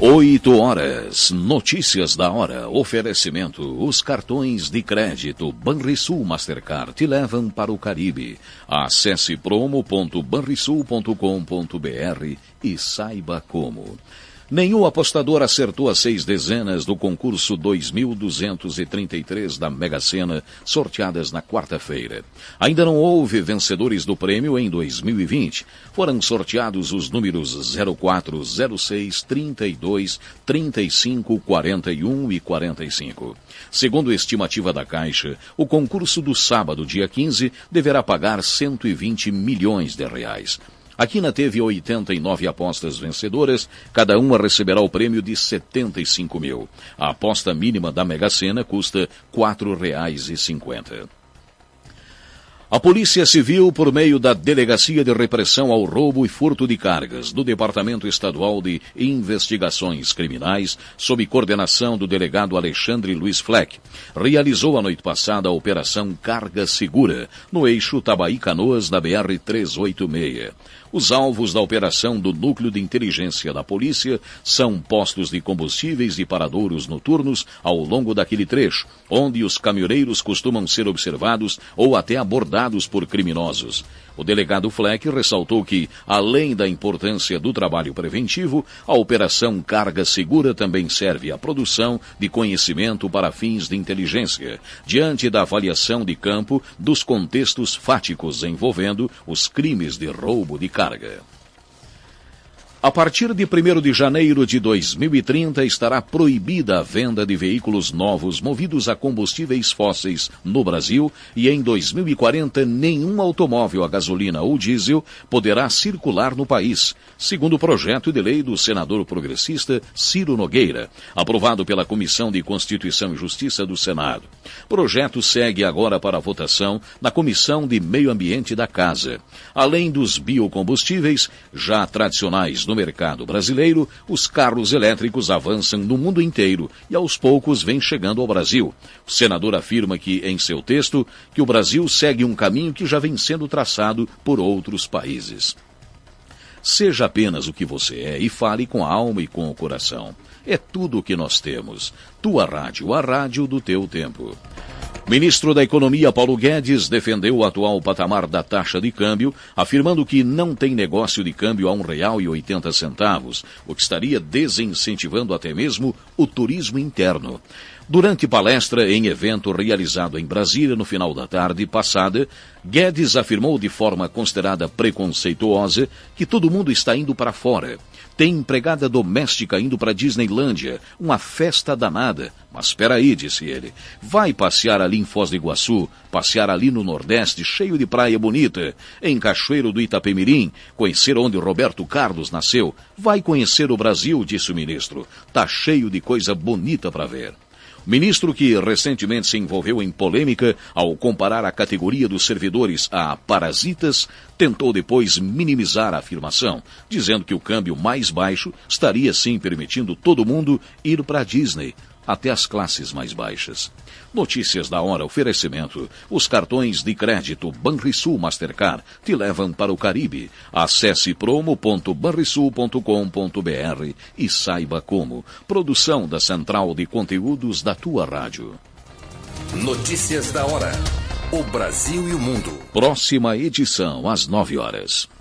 8h. Notícias da hora. Oferecimento. Os cartões de crédito Banrisul Mastercard te levam para o Caribe. Acesse promo.banrisul.com.br e saiba como. Nenhum apostador acertou as 6 dezenas do concurso 2.233 da Mega Sena, sorteadas na quarta-feira. Ainda não houve vencedores do prêmio em 2020. Foram sorteados os números 04, 06, 32, 35, 41 e 45. Segundo a estimativa da Caixa, o concurso do sábado, dia 15, deverá pagar 120 milhões de reais. A Quina teve 89 apostas vencedoras, cada uma receberá o prêmio de 75 mil. A aposta mínima da Mega Sena custa R$ 4,50. A Polícia Civil, por meio da Delegacia de Repressão ao Roubo e Furto de Cargas do Departamento Estadual de Investigações Criminais, sob coordenação do delegado Alexandre Luiz Fleck, realizou a noite passada a Operação Carga Segura, no eixo Tabaí-Canoas, na BR-386. Os alvos da operação do Núcleo de Inteligência da Polícia são postos de combustíveis e paradouros noturnos ao longo daquele trecho, onde os caminhoneiros costumam ser observados ou até abordados por criminosos. O delegado Fleck ressaltou que, além da importância do trabalho preventivo, a Operação Carga Segura também serve à produção de conhecimento para fins de inteligência, diante da avaliação de campo dos contextos fáticos envolvendo os crimes de roubo de carga. A partir de 1º de janeiro de 2030, estará proibida a venda de veículos novos movidos a combustíveis fósseis no Brasil e em 2040 nenhum automóvel a gasolina ou diesel poderá circular no país, segundo o projeto de lei do senador progressista Ciro Nogueira, aprovado pela Comissão de Constituição e Justiça do Senado. O projeto segue agora para a votação na Comissão de Meio Ambiente da Casa. Além dos biocombustíveis, já tradicionais no mercado brasileiro, os carros elétricos avançam no mundo inteiro e aos poucos vêm chegando ao Brasil. O senador afirma que, em seu texto, que o Brasil segue um caminho que já vem sendo traçado por outros países. Seja apenas o que você é e fale com a alma e com o coração. É tudo o que nós temos. Tua rádio, a rádio do teu tempo. Ministro da Economia Paulo Guedes defendeu o atual patamar da taxa de câmbio, afirmando que não tem negócio de câmbio a R$ 1,80, o que estaria desincentivando até mesmo o turismo interno. Durante palestra em evento realizado em Brasília no final da tarde passada, Guedes afirmou de forma considerada preconceituosa que todo mundo está indo para fora. Tem empregada doméstica indo para Disneylândia, uma festa danada. Mas espera aí, disse ele, vai passear ali em Foz do Iguaçu, passear ali no Nordeste, cheio de praia bonita, em Cachoeiro do Itapemirim, conhecer onde Roberto Carlos nasceu. Vai conhecer o Brasil, disse o ministro. Tá cheio de coisa bonita para ver. O ministro, que recentemente se envolveu em polêmica ao comparar a categoria dos servidores a parasitas, tentou depois minimizar a afirmação, dizendo que o câmbio mais baixo estaria sim permitindo todo mundo ir para a Disney, até as classes mais baixas. Notícias da hora, oferecimento. Os cartões de crédito Banrisul Mastercard te levam para o Caribe. Acesse promo.banrisul.com.br e saiba como. Produção da Central de Conteúdos da tua rádio. Notícias da hora. O Brasil e o mundo. Próxima edição, às 9h.